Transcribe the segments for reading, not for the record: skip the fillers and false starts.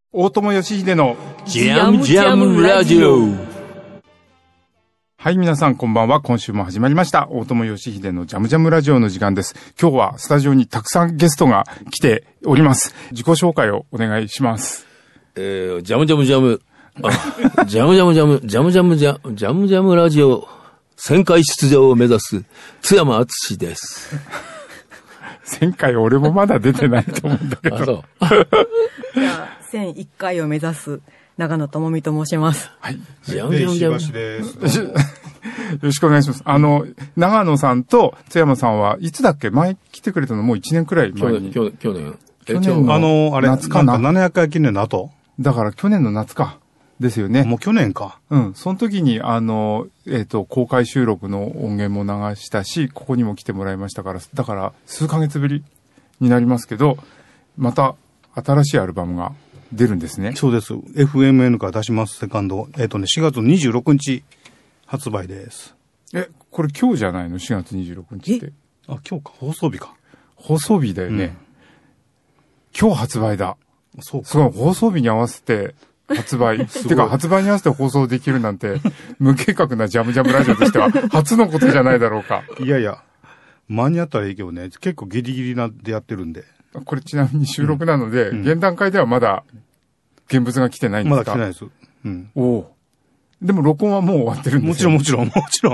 大友義秀のジャムジャムラジオ。 はい、皆さんこんばんは。今週も始まりました大友義秀のジャムジャムラジオの時間です。今日はスタジオにたくさんゲストが来ております。自己紹介をお願いします。 ジャムジャムジャムジャムジャムジャムジャムジャムジャムジャムジャムラジオ1000回出場を目指す津山敦です。 1000回俺もまだ出てないと思うんだけど。 そうじゃあ1001回を目指す長野智美と申します。 はい。 ジャムジャムジャムです。 よろしくお願いします。長野さんと津山さんはいつだっけ？前来てくれたのもう1年くらい前に。 去年。 去年のあれ、 夏かな。 700回記念の後だから去年の夏か。ですよね。 もう去年か。 うん。その時に、公開収録の音源も流したし、ここにも来てもらいましたから、だから数ヶ月ぶりになりますけど、また新しいアルバムが出るんですね。 そうです。FMN から出します、セカンド。4月26日発売です。 これ今日じゃないの？ 4 月26日って。 あ、今日か。放送日か。 放送日だよね。今日発売だ。 そうか。 すごい、放送日に合わせて、発売。てか、発売に合わせて放送できるなんて、無計画なジャムジャムラジオとしては、初のことじゃないだろうか。 いやいや、間に合ったらいいけどね、結構ギリギリでやってるんで。 これちなみに収録なので、現段階ではまだ、現物が来てないんですか？ まだ来てないです。うん。 おお。でも録音はもう終わってるんですよ。 もちろん。 終わ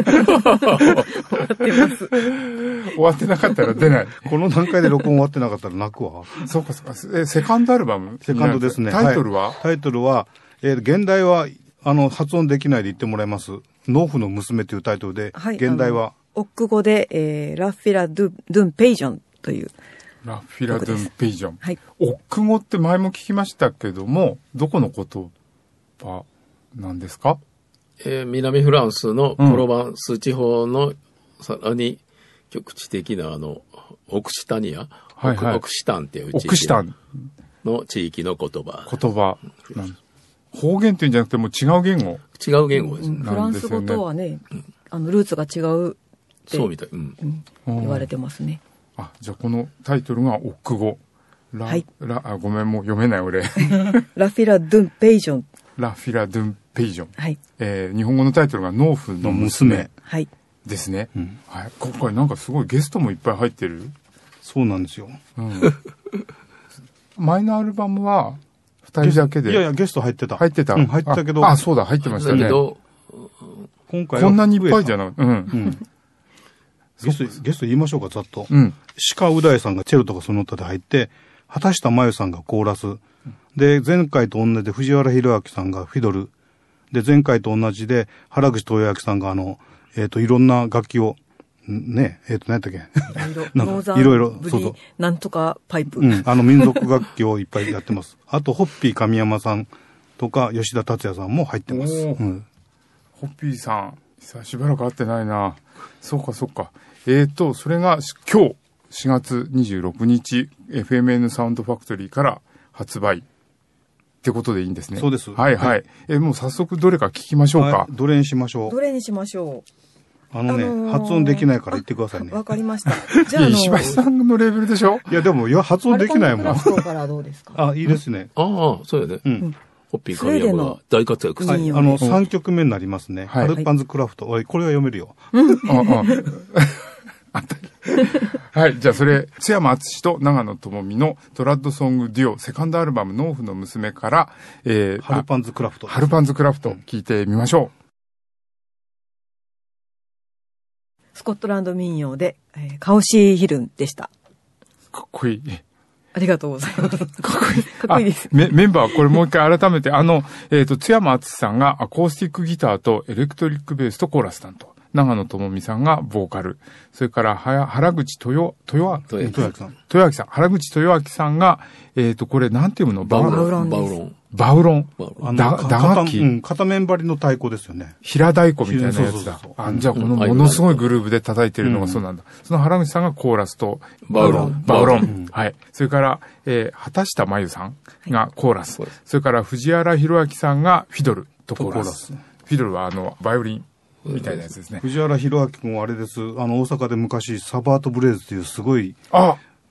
ってます。 終わってなかったら出ない。 この段階で録音終わってなかったら泣くわ。 そうか。セカンドアルバム？ セカンドですね。 タイトルは？ タイトルは、現代は、発音できないで言ってもらいます。農夫の娘というタイトルで、 はい、 現代は。 オック語で、ラフィラ・ドゥン・ペイジョンという。 ラフィラ・ドゥン・ペイジョン。 はい。 オック語って前も聞きましたけども、どこの言葉なんですか？ 南フランスのプロバンス地方の、さらに局地的なオクシタニア、 はいはい、 オクシタンっていう地域の地域の言葉。 方言っていうんじゃなくてもう違う言語。 違う言語ですね。 フランス語とはね、ルーツが違うって。 そうみたい。 言われてますね。 じゃあこのタイトルがオック語。 はい。 ごめん、もう読めない俺。 ラフィラ・ドゥン・ペイジョン。 ラフィラ・ドゥン・ペイジョン。 はい。 日本語のタイトルが農夫の娘。 はい。 ですね。はい。今回なんかすごいゲストもいっぱい入ってる。 そうなんですよ。 前のアルバムは二人だけで。 いや、ゲスト入ってた。 入ってた。 入ってたけど。 そうだ、入ってましたね。だけど、 今回こんなにいっぱいじゃなくて。 ゲスト言いましょうか、ざっと。鹿う大さんがチェロとかその他で入って、畑下真由さんがコーラス。で、前回と同じで藤原弘明さんがフィドル。で、前回と同じで原口豊明さんがいろんな楽器を、ね、何やったっけいろいろ、そうそう。 なんとかパイプ。 民族楽器をいっぱいやってます。あと、ホッピー神山さんとか吉田達也さんも入ってます。ホッピーさん、しばらく会ってないな。そうか。それが今日4月26日 FMN サウンドファクトリーから発売ってことでいいんですね。 そうです。 はい。もう早速どれか聞きましょうか。 はい、どれにしましょう。 発音できないから言ってくださいね。 わかりました。じゃあ石橋さんのレベルでしょ？ いやでも発音できないもん。 アルパンズクラフトからどうですか？ いいですね。 そうやね。ホッピー神山が大活躍する。 3曲目になりますね。アルパンズクラフト。これは読めるよ。 はい。じゃあそれ、津山敦と長野智美のトラッドソングデュオ、セカンドアルバム、農夫の娘から、 ハルパンズクラフト。 ハルパンズクラフト、聞いてみましょう。 スコットランド民謡で、カオシーヒルンでした。 かっこいい。 ありがとうございます。かっこいいです。 メンバー、これもう一回改めて、津山敦さんがアコースティックギターとエレクトリックベースとコーラス担当。長野智美さんがボーカル。それから、原口豊明さん。原口豊明さんが、これなんていうの？ バウロン。 打楽器。 片面張りの太鼓ですよね。 平太鼓みたいなやつだ。じゃあこのものすごいグルーヴで叩いてるのがそうなんだ。その原口さんがコーラスと、バウロン。はい。それから、畑下真由さんがコーラス。それから藤原弘明さんがフィドルとコーラス。フィドルはバイオリン。みたいなやつですね。 藤原弘明君はあれです。大阪で昔、サバートブレイズっていうすごい、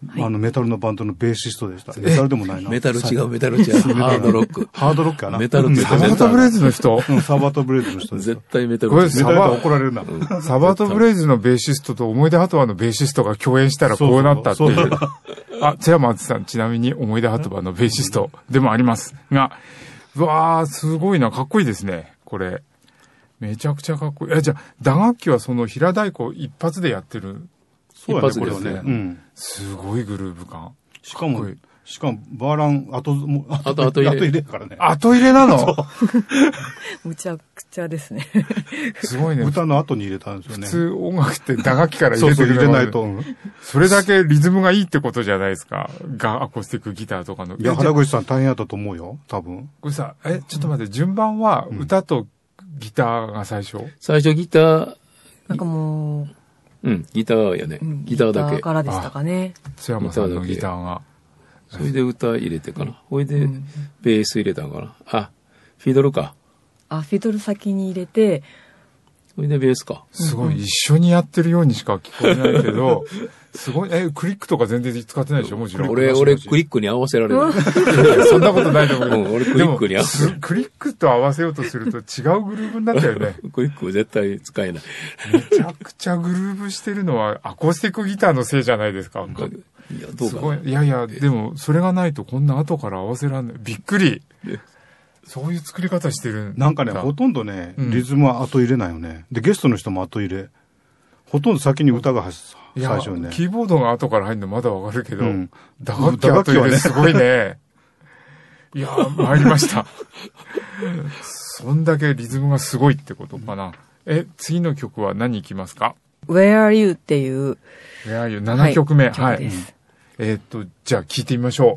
メタルのバンドのベーシストでした。メタルでもないな。 メタル違う、メタル違う。ハードロック。 ハードロックかな。 メタルってサバートブレイズの人サバートブレイズの人です。 絶対メタル。 これメタル怒られるな。 サバートブレイズのベーシストと思い出ハトバのベーシストが共演したらこうなったっていう。津山敦さん、ちなみに思い出ハトバのベーシストでもありますが、うわー、すごいな、かっこいいですね、これ。めちゃくちゃかっこいい。じゃあ、打楽器はその平太鼓一発でやってる。 そうやね、これはね。うん。 すごいグルーヴ感。 しかも、バーラン、後入れからね。 後入れなのむちゃくちゃですね。 すごいね。 歌の後に入れたんですよね。 普通音楽って打楽器から入れてくる。 そう入れないと。 それだけリズムがいいってことじゃないですか。アコースティックギターとかの。 いや、原口さん大変やったと思うよ、多分。 これさ、ちょっと待って、順番は歌とギターが最初？ 最初ギター。 なんかもう、ギターやね。ギターだけ。 ギターからでしたかね。 津山さんのギターが。 それで歌入れてかな。それでベース入れたんかな。フィドルか。 フィドル先に入れて、 それでベースか。 すごい、一緒にやってるようにしか聞こえないけど、すごい、クリックとか全然使ってないでしょ、もちろん。 俺クリックに合わせられない。 そんなことないと思うけど。 俺クリックに合わせクリックと合わせようとすると違うグルーヴになったよね。 クリック絶対使えない。 めちゃくちゃグルーヴしてるのはアコースティックギターのせいじゃないですか。 いや、どうかな。 すごい。いや、でも、それがないとこんな後から合わせらんない。びっくり。そういう作り方してる。 なんかね、ほとんどね、リズムは後入れないよね。で、ゲストの人も後入れ。ほとんど先に歌が最初にね。 キーボードが後から入るのまだわかるけど、打楽器後入れすごいね。いや、参りました。そんだけリズムがすごいってことかな。次の曲は何いきますか？ Where Are You っていう。 Where Are You 7曲目。はい。じゃあ聞いてみましょ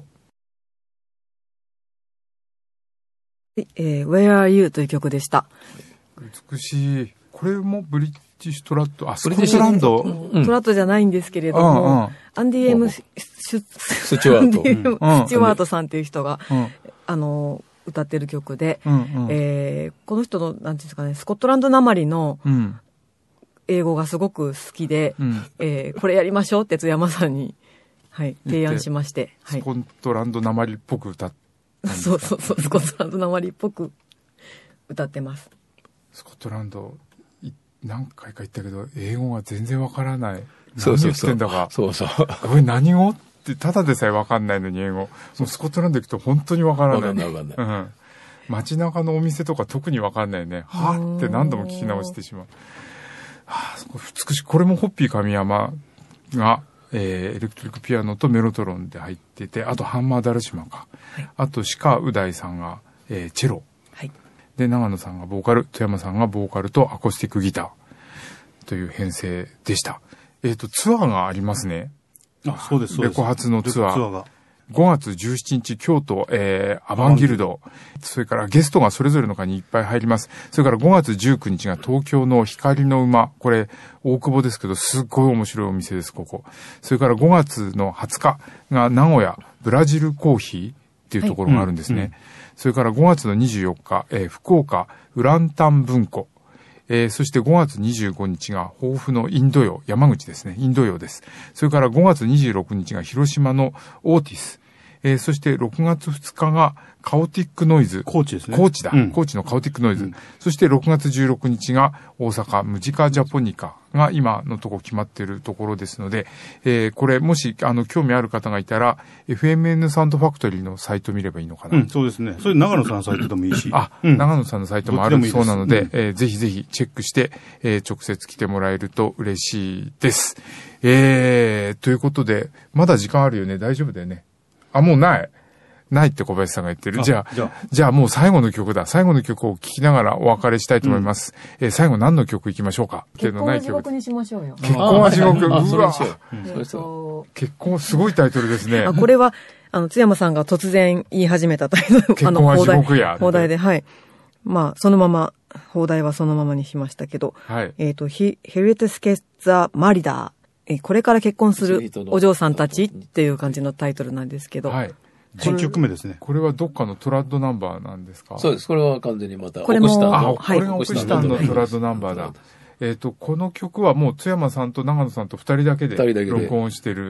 う。Where Are You という曲でした。 美しい。これもブリティッシュトラット、スコットランド。 トラットじゃないんですけれども、アンディ・エム・スチュワートさんっていう人が、歌ってる曲で、この人の、なんていうんですかね、スコットランドなまりの英語がすごく好きで、これやりましょうって津山さんに、提案しまして。 スコットランドなまりっぽく歌って。 そう、スコットランドなまりっぽく歌ってます。 スコットランド、何回か言ったけど、英語が全然わからない。何言ってんだか。 そう。 これ何語ってただでさえわかんないのに英語。もうスコットランド行くと本当にわからない。 わかんない。 街中のお店とか特にわかんないね。はぁって何度も聞き直してしまう。美しい。これもホッピー神山が、エレクトリックピアノとメロトロンで入ってて、あとハンマーダルシマか。あと鹿う大さんが、チェロ。で、長野さんがボーカル、富山さんがボーカルとアコースティックギターという編成でした。ツアーがありますね。 そうです。 レコ発のツアー。5月17日、京都、アバンギルド。それからゲストがそれぞれの会にいっぱい入ります。それから5月19日が東京の光の馬。これ、大久保ですけど、すっごい面白いお店です、ここ。それから5月の20日が名古屋、ブラジルコーヒーっていうところがあるんですね。それから5月の24日、福岡、ウランタン文庫。そして5月25日が豊富のインド洋、山口ですね。インド洋です。それから5月26日が広島のオーティス。そして6月2日がカオティックノイズ。 高知ですね。 高知だ。高知のカオティックノイズ。そして6月16日が大阪ムジカジャポニカが今のとこ決まっているところですので、これもし興味ある方がいたら FMN サウンドファクトリーのサイト見ればいいのかな。 そうですね。それ長野さんのサイトでもいいし。 長野さんのサイトもあるそうなので、ぜひぜひチェックして、直接来てもらえると嬉しいです。ということで、まだ時間あるよね。大丈夫だよね。もうない。ないって小林さんが言ってる。じゃあもう最後の曲だ。最後の曲を聴きながらお別れしたいと思います。最後何の曲行きましょうか。 結婚は地獄にしましょうよ。 結婚は地獄。うわ。 結婚、すごいタイトルですね。 これは、津山さんが突然言い始めたタイトル。 結婚は地獄や。 放題で、はい。そのまま、放題はそのままにしましたけど、 Here to get the married。これから結婚するお嬢さんたちっていう感じのタイトルなんですけど。 10曲目ですね。 これはどっかのトラッドナンバーなんですか？ そうです。これは完全にまた、 これも、 これがオクシタンのトラッドナンバーだ。この曲はもう津山さんと長野さんと2人だけで録音してる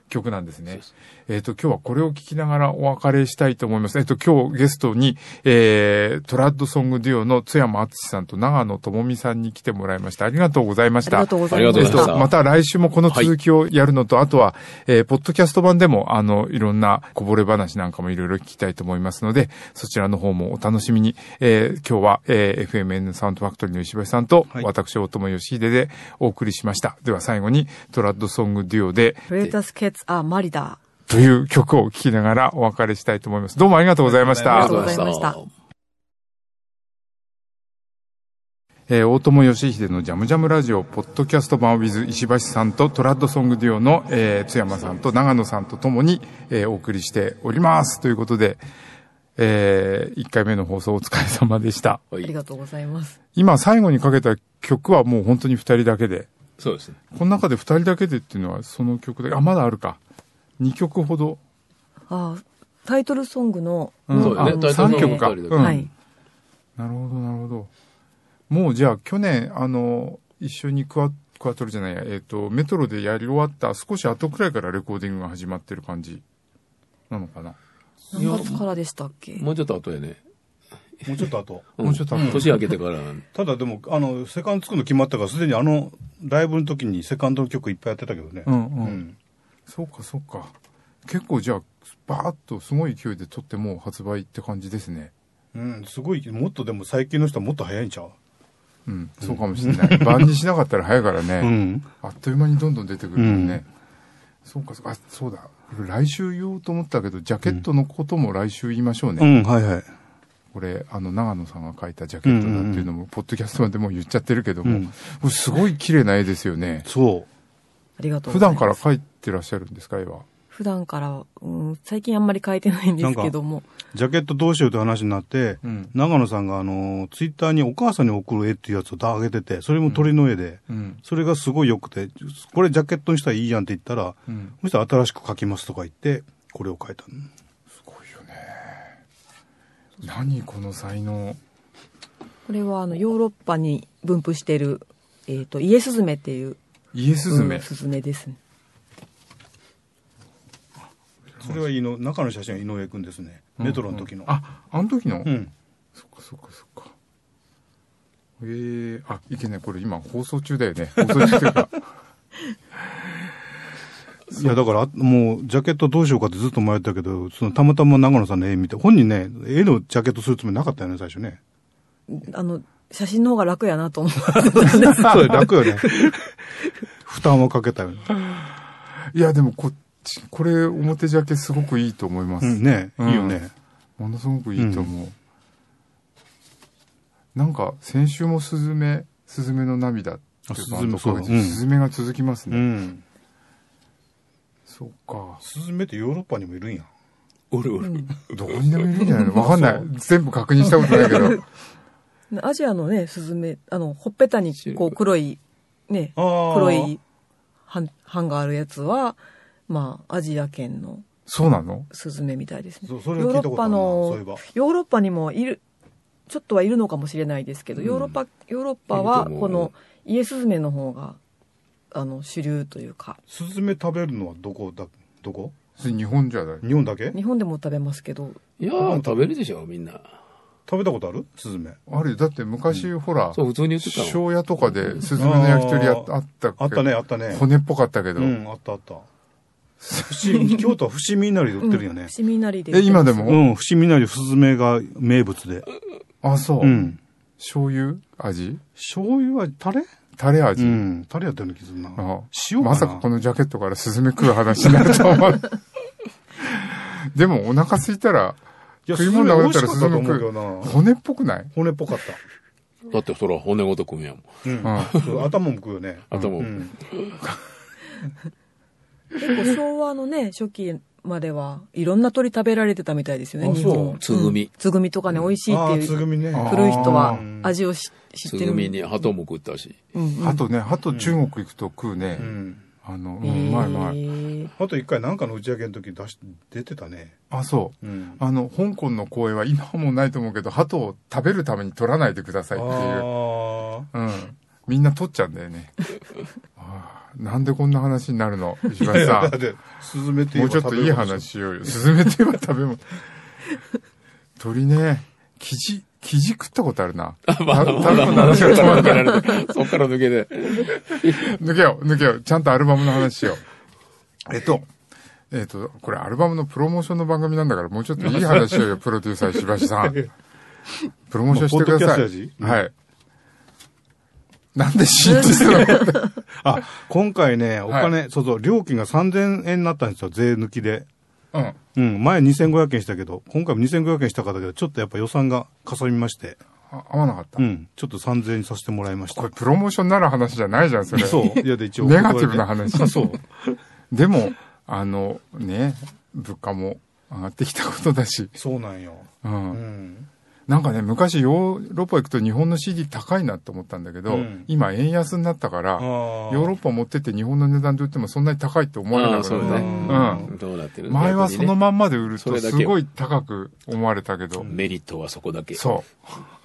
曲なんですね。今日はこれを聴きながらお別れしたいと思います。今日ゲストに、トラッドソングデュオの津山敦さんと長野智美さんに来てもらいました。ありがとうございました。 ありがとうございました。 また来週もこの続きをやるのと、あとは、ポッドキャスト版でも、いろんなこぼれ話なんかもいろいろ聞きたいと思いますので、そちらの方もお楽しみに。今日は、FMN サウンドファクトリーの石橋さんと、私、大友義秀でお送りしました。では最後に、トラッドソングデュオで、 レータスケツアマリダという曲を聴きながらお別れしたいと思います。どうもありがとうございました。 ありがとうございました。 大友義秀のジャムジャムラジオポッドキャスト版 with 石橋さんとトラッドソングデュオの、津山さんと長野さんとともに、お送りしておりますということで、1回目の放送お疲れ様でした。 ありがとうございます。 今最後にかけた曲はもう本当に2人だけで。 そうですね。 この中で2人だけでっていうのはその曲で、まだあるか。2曲ほど。 タイトルソングの、 そうだね。 3曲か。 はい。 なるほど、なるほど。もうじゃあ去年、一緒にクワトロじゃないや、メトロでやり終わった少し後くらいからレコーディングが始まってる感じなのかな。 何月からでしたっけ？ もうちょっと後やね。 もうちょっと後。 もうちょっと後。 年明けてから。 ただでも、セカンド作るの決まったから、すでにライブの時にセカンドの曲いっぱいやってたけどね。 そうか、そうか。結構じゃあ、バーッとすごい勢いで撮ってもう発売って感じですね。 すごい、もっとでも最近の人はもっと早いんちゃう？ そうかもしれない。晩にしなかったら早いからね。あっという間にどんどん出てくるもんね。そうか、そうだ。来週言おうと思ったけど、ジャケットのことも来週言いましょうね。 はいはい。 これ、長野さんが描いたジャケットだっていうのも、ポッドキャストでも言っちゃってるけども、すごい綺麗な絵ですよね。 そう。 ありがとうございます。普段から描いてらっしゃるんですか、絵は。 普段から、最近あんまり描いてないんですけども。 ジャケットどうしようって話になって、長野さんがツイッターにお母さんに送る絵っていうやつを上げてて、それも鳥の絵で、それがすごい良くて、これジャケットにしたらいいやんって言ったら、そしたら新しく描きますとか言って、これを描いたの。 すごいよね。何この才能。 これはヨーロッパに分布している、イエスズメっていう。 イエスズメ、 スズメですね。 それは中の写真は井上くんですね。メトロの時の。 あの時の？そっか。いけない。これ今放送中だよね。放送中というか。 いや、だから、もう、ジャケットどうしようかってずっと迷ったけど、たまたま長野さんの絵見て、本人ね、絵のジャケットするつもりなかったよね、最初ね。 写真の方が楽やなと思って。 そう楽よね。負担をかけたよね。 いや、でもこれ表ジャケすごくいいと思います。 ね、いいよね。 ものすごくいいと思う。なんか、先週もスズメの涙っていうバンドがスズメが続きますね。そうか。 スズメってヨーロッパにもいるんや。 おる。 どこにでもいるんじゃないの？わかんない。全部確認したことないけど。 アジアのね、スズメ、ほっぺたにこう黒い、ね、黒い版があるやつは、アジア圏の。 そうなの？ スズメみたいですね。 それを聞いたことあるな、そういえば。 ヨーロッパにもちょっとはいるのかもしれないですけど、ヨーロッパは、このイエスズメの方が、主流というか。 スズメ食べるのはどこ？ 日本じゃない？ 日本だけ？ 日本でも食べますけど。 いやー、食べるでしょ、みんな。 食べたことある？スズメ。 あるよ。だって昔、ほら、 そう、普通に言ってたの。 庄屋とかでスズメの焼き鳥あったっけ？ あったね。 骨っぽかったけど。 あった。京都は伏見稲荷で売ってるよね。 伏見稲荷で。 今でも？ 伏見稲荷スズメが名物で。 あ、そう。醤油味？ 醤油はタレ味。 タレやったような気するな。 塩かな？まさかこのジャケットからスズメ食う話になるとは思わない。でもお腹空いたら、食い物なかったらスズメ食う。骨っぽくない？ 骨っぽかった。 だってそら骨ごと食うんやもん。頭も食うよね。 頭も。 結構昭和のね、初期まではいろんな鳥食べられてたみたいですよね、日本。 つぐみ。 つぐみとかね、美味しいっていう。 つぐみね。 古い人は味を知ってる。 つぐみに鳩も食ったし。 鳩中国行くと食うね。うまい。 あと一回なんかの打ち上げの時出てたね。 あ、そう。香港の公園は今はもうないと思うけど、鳩を食べるために取らないでくださいっていう。みんな取っちゃうんだよね。 なんでこんな話になるの石橋さん。 スズメといえばもうちょっといい話しようよ。スズメといえば食べ物。鳥ね、キジ食ったことあるな。 そっから抜けて。 抜けよう。ちゃんとアルバムの話しよう。これアルバムのプロモーションの番組なんだから、もうちょっといい話しようよ、プロデューサー石橋さん。プロモーションしてください。はい。なんでシーンとするの今回ね、お金、料金が3000円になったんですよ、税抜きで。うん。前2500円したけど、今回も2500円したかだけど、ちょっとやっぱ予算がかさみまして。 合わなかった。 うん。ちょっと3000円にさせてもらいました。 これプロモーションになる話じゃないじゃん、それ。 そう。いや、で一応。 ネガティブな話。 そう。 でも、ね、物価も上がってきたことだし。 そうなんよ。なんかね、昔ヨーロッパ行くと日本の CD 高いなって思ったんだけど、今円安になったから、ヨーロッパ持ってって日本の値段で売ってもそんなに高いって思われなかったね。 どうなってる前はそのまんまで売るとすごい高く思われたけど。 メリットはそこだけ。 そう。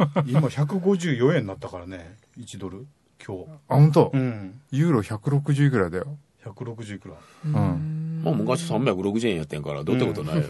今154円になったからね、1ドル今日。 本当？ユーロ160いくらだよ。 160いくら。 まあ昔360円やってんから、どうってことないよ。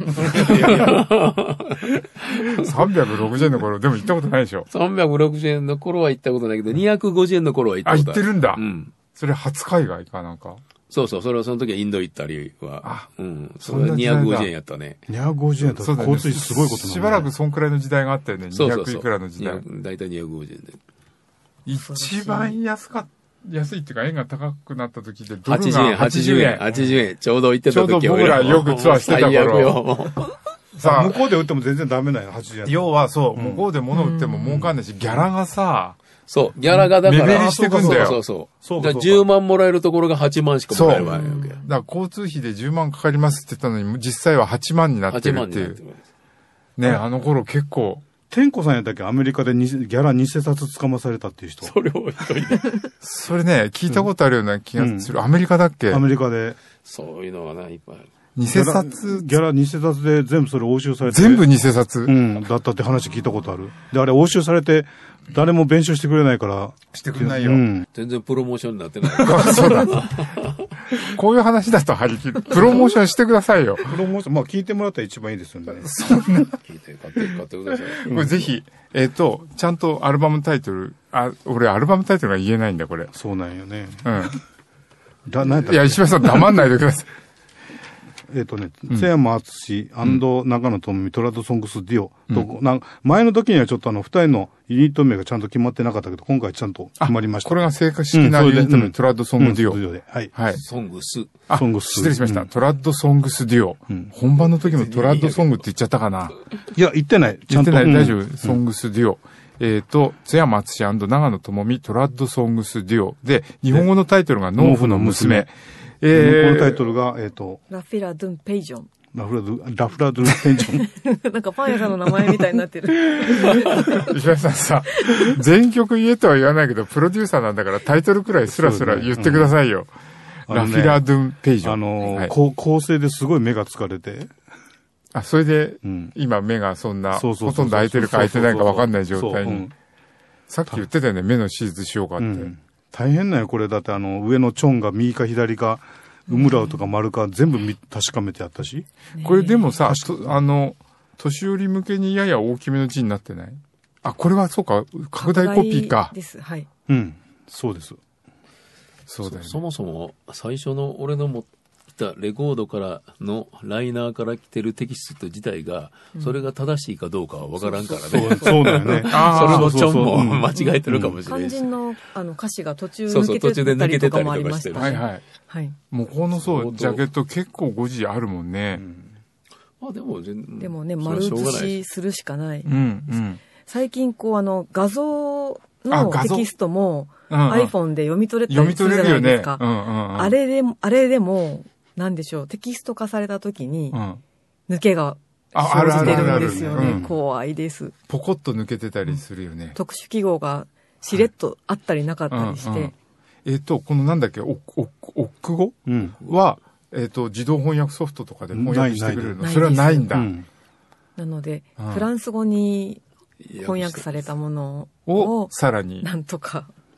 360円の頃、でも行ったことないでしょ。 360円の頃は行ったことないけど、250円の頃は行ったことある。 行ってるんだ。それ初海外かなんか。 そう、それはその時はインド行ったりは。それは250円やったね。 250円だったら交通費すごいことなんだ。 しばらくそんくらいの時代があったよね。200いくらの時代。 だいたい250円で。 一番安いっていうか円が高くなった時でドルが80円。ちょうど行ってた時は。 ちょうど僕らよくツアーしてた頃。 さあ、向こうで売っても全然ダメなんよ、80円。 要はそう、向こうで物売っても儲かんないし、ギャラがさ、 そう、ギャラがだから、 目減りしてくんだよ。 そう。だから10万もらえるところが8万しかもらえるわけ。だから交通費で10万かかりますって言ったのに、実際は8万になってるっていう。ね、あの頃結構。 天子さんやったっけアメリカでギャラ偽札捕まされたっていう人。 それを一人で。 それね、聞いたことあるような気がする。アメリカだっけ？ アメリカで。 そういうのがいっぱいある。 偽札ギャラ偽札で全部それ押収されて。 全部偽札？ だったって話聞いたことある。で、あれ押収されて、誰も弁償してくれないから。 してくれないよ。 全然プロモーションになってない。 そうだ。こういう話だと張り切る。プロモーションしてくださいよ。 プロモーション、まあ聞いてもらったら一番いいですよね。 そんな。聞いて、買ってください。 これぜひ、ちゃんとアルバムタイトル、俺アルバムタイトルが言えないんだ、これ。 そうなんよね。 いや、石橋さん黙んないでください。 津山敦長野智美トラッドソングスデュオと、前の時にはちょっと二人のユニット名がちゃんと決まってなかったけど、今回ちゃんと決まりました。 これが正式なユニット名、トラッドソングデュオ。 はい。 ソングス。 失礼しました。トラッドソングスデュオ。本番の時もトラッドソングって言っちゃったかな。 いや、言ってない。 言ってない。大丈夫。ソングスデュオ。津山敦長野智美トラッドソングスデュオ。で、日本語のタイトルが農夫の娘。 このタイトルが、 ラフィラ・ドゥン・ペイジョン。 ラフラ・ドゥン・ペイジョン。なんかパン屋さんの名前みたいになってる。 石橋さんさ、全曲言えとは言わないけど、プロデューサーなんだからタイトルくらいスラスラ言ってくださいよ。ラフィラ・ドゥン・ペイジョン。 構成ですごい目が疲れて。 それで、今目がそんな、ほとんど開いてるか開いてないか分かんない状態に。さっき言ってたよね、目の手術しようかって。 大変なんよ、これ。だって上のチョンが右か左か、ウムラウとか丸か全部確かめてやったし。 これでもさ、年寄り向けにやや大きめの字になってない？これはそうか、拡大コピーか。 です、はい。 そうです。 そうだよね。そもそも、最初の俺の持ったレコードからのライナーから来てるテキスト自体が、それが正しいかどうかは分からんからね。 そうだよね。 それのチョンも間違えてるかもしれないし。 肝心の歌詞が途中抜けてたりとかもありました。 はい。もうこのジャケット結構誤字あるもんね。 でもね、丸写しするしかない。最近画像のテキストも iPhone で読み取れたりするじゃないですか。あれでも、なんでしょう、テキスト化された時に、抜けが生じてるんですよね。怖いです。 ポコッと抜けてたりするよね。 特殊記号がしれっとあったりなかったりして。 このなんだっけ、オック語は、自動翻訳ソフトとかで翻訳してくれるの？それはないんだ。 なので、フランス語に翻訳されたものを、 さらに。 なんとか。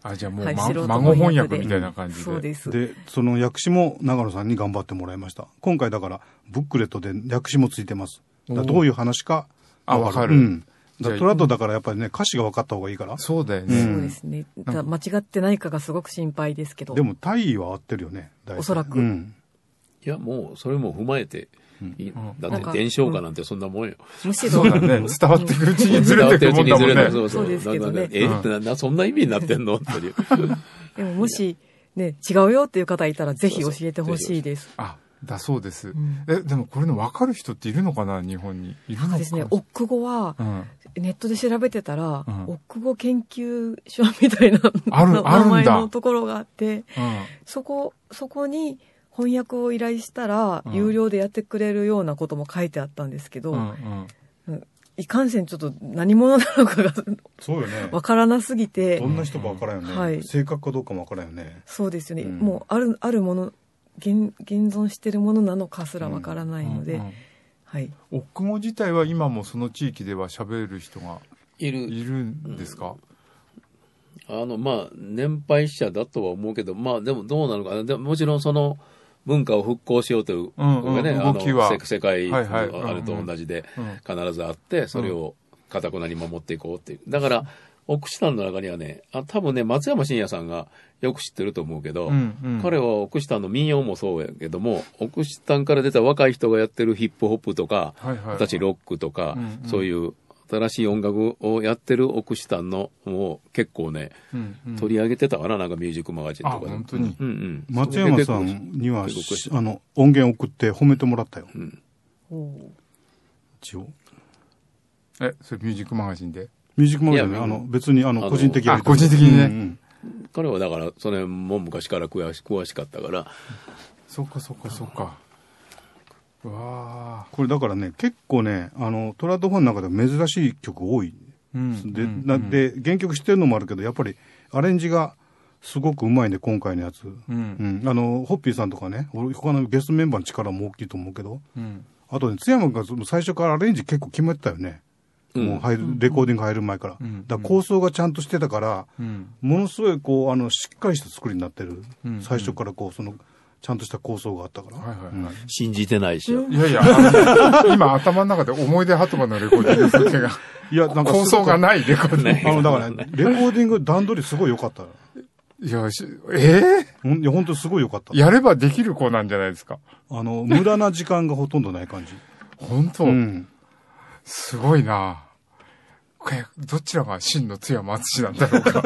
あ、じゃあもう、孫翻訳みたいな感じで。 そうです。 で、その訳詞も長野さんに頑張ってもらいました。今回だから、ブックレットで訳詞もついてます。どういう話かわかる。 うん。トラッドだからやっぱりね、歌詞が分かった方がいいから。 そうだよね。 そうですね。間違ってないかがすごく心配ですけど。 でも、大意は合ってるよね。 おそらく。 いや、もう、それも踏まえて、だって伝承歌なんてそんなもんよ。 むしろ。 そうだね。伝わってくるうちにずれてくるもんだもんね。 そうですけどね。 そんな意味になってんのっていう。 でももし、ね、違うよっていう方いたらぜひ教えてほしいです。 あ、だそうです。でもこれの分かる人っているのかな、日本に。いるのかな。 ですね、オック語は、ネットで調べてたら、オック語研究所みたいな名前のところがあって、そこに翻訳を依頼したら、有料でやってくれるようなことも書いてあったんですけど、いかんせんちょっと何者なのかがそうよね。 わからなすぎて。 どんな人かわからんよね。はい。正確かどうかもわからんよね。 そうですよね。もうあるもの、現存しているものなのかすらわからないので、はい。 オック語自体は今もその地域では喋る人がいるんですか？ まあ、年配者だとは思うけど、まあ、でもどうなのかな。でももちろんその文化を復興しようという、動きは世界のあれと同じで必ずあって、それを堅くなに守っていこうっていう。だから、オクシタンの中にはね、多分ね、松山真也さんがよく知ってると思うけど、彼はオクシタンの民謡もそうやけども、オクシタンから出た若い人がやってるヒップホップとか、私ロックとか、そういう新しい音楽をやってるオクシタンのを結構ね、取り上げてたかな、なんかミュージックマガジンとかで。 本当に。 松山さんには、音源送って褒めてもらったよ。一応。 それミュージックマガジンで？ ミュージックマガジンね、別に個人的に。 個人的にね。 彼はだから、それも昔から詳しかったから。 そっか。わこれだからね、結構ね、トラッドファンの中では珍しい曲多い。で、原曲知ってるのもあるけど、やっぱりアレンジがすごくうまいね、今回のやつ。ホッピーさんとかね、他のゲストメンバーの力も大きいと思うけど、あとね、津山が最初からアレンジ結構決めてたよね。もうレコーディング入る前から。だから構想がちゃんとしてたから、ものすごいしっかりした作りになってる。最初からちゃんとした構想があったから。 信じてないしよ。 いやいや、今頭の中で思い出ハトマンのレコーディング風景が。いや、なんか構想がないレコーディング。 だからね、レコーディング段取りすごい良かった。 いや、 いや、本当にすごい良かった。 やればできる子なんじゃないですか。 無駄な時間がほとんどない感じ。 本当？すごいな。どちらが真の津山敦なんだろうか。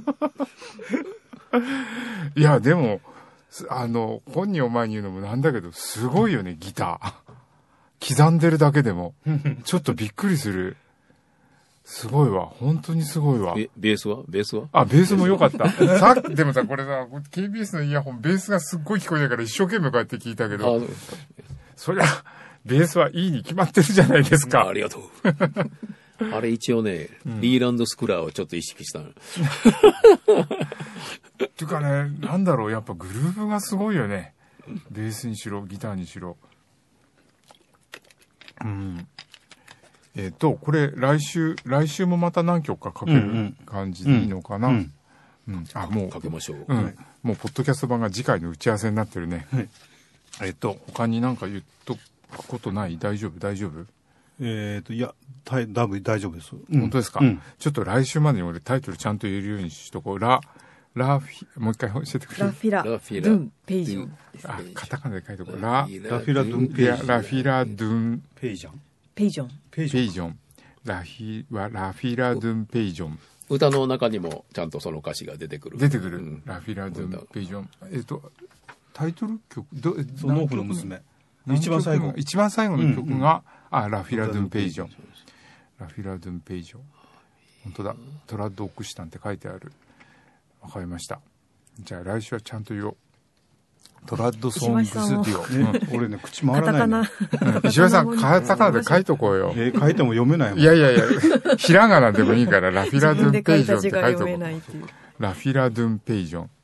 いや、でも、本人を前に言うのもなんだけど、すごいよね、ギター。刻んでるだけでも。ちょっとびっくりする。すごいわ。本当にすごいわ。 ベースはベースも良かった。でもさ、これさ、KBS のイヤホン、ベースがすっごい聞こえたから一生懸命こうやって聞いたけど、そりゃ、ベースはいいに決まってるじゃないですか。 ありがとう。あれ一応ね、リーランドスクラーをちょっと意識したの。 っていうかね、なんだろう、やっぱグルーヴがすごいよね。ベースにしろ、ギターにしろ。これ、来週もまた何曲かかける感じでいいのかな。もう、 かけましょう。 もう、ポッドキャスト版が次回の打ち合わせになってるね。他になんか言っとくことない？大丈夫？ いや、大丈夫です。 本当ですか？ちょっと来週までに俺タイトルちゃんと言えるようにしとこう。もう一回教えてくれる？ ラフィラ・ドゥン・ペイジョン。 カタカナで書いておこう。ラフィラ・ドゥン・ペイジョン。 ラフィラ・ドゥン・ペイジョン。 ペイジョン。 ラフィラ・ドゥン・ペイジョン。 歌の中にもちゃんとその歌詞が出てくる。 ラフィラ・ドゥン・ペイジョン。タイトル曲、 ノーフの娘。一番最後の曲が、ラフィラ・ドゥン・ペイジョン。ラフィラ・ドゥン・ペイジョン。本当だ。トラッド・オクシタンって書いてある。わかりました。じゃあ来週はちゃんと言おう。トラッド・ソングスデュオ。俺ね、口回らないね。 石橋さん、カタカナで書いとこうよ。 書いても読めないもん。 いや、ひらがなでもいいから、ラフィラ・ドゥン・ペイジョンって書いとこう。ラフィラ・ドゥン・ペイジョン。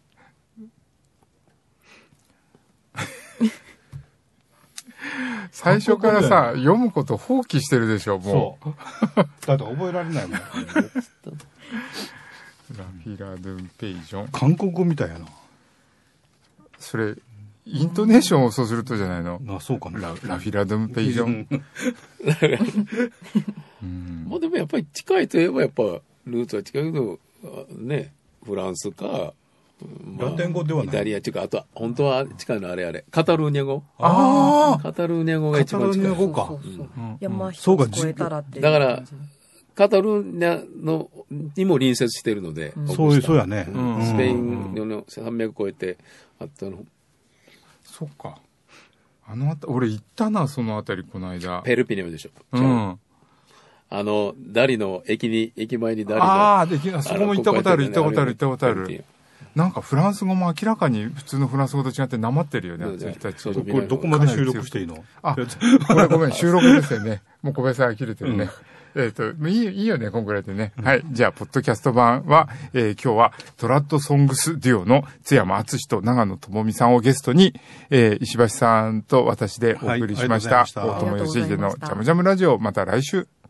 最初からさ、読むこと放棄してるでしょ、もう。 だって覚えられないもん。 ラフフィラドゥンペイジョン。 韓国語みたいやな。 それ、イントネーションをそうするとじゃないの。 あ、そうかな。 ラフィラドゥンペイジョン。 まあでもやっぱり近いといえばやっぱルーツは近いけど、ね、フランスか、 ラテン語ではない。 イタリアっていうか、あとは、本当は近いのあれ。カタルーニャ語。カタルーニャ語が一番近い。 カタルーニャ語か。 山一つ越えたらっていう。 だから、カタルーニャのにも隣接しているので。 そうやね。 スペインの300超えてあったの。 そっか。俺行ったな、そのあたり、この間。 ペルピニャムでしょ。ダリの駅前にダリの。 ああ、そこも行ったことある。なんかフランス語も明らかに普通のフランス語と違ってなまってるよね。 これどこまで収録していいの？ あ、これごめん、収録ですよね。もう小林さん呆れてるね。いいよね、こんくらいでね。はい。じゃあ、ポッドキャスト版は、今日はトラッドソングスデュオの津山敦と長野智美さんをゲストに、石橋さんと私でお送りしました。大友義秀のジャムジャムラジオ、また来週。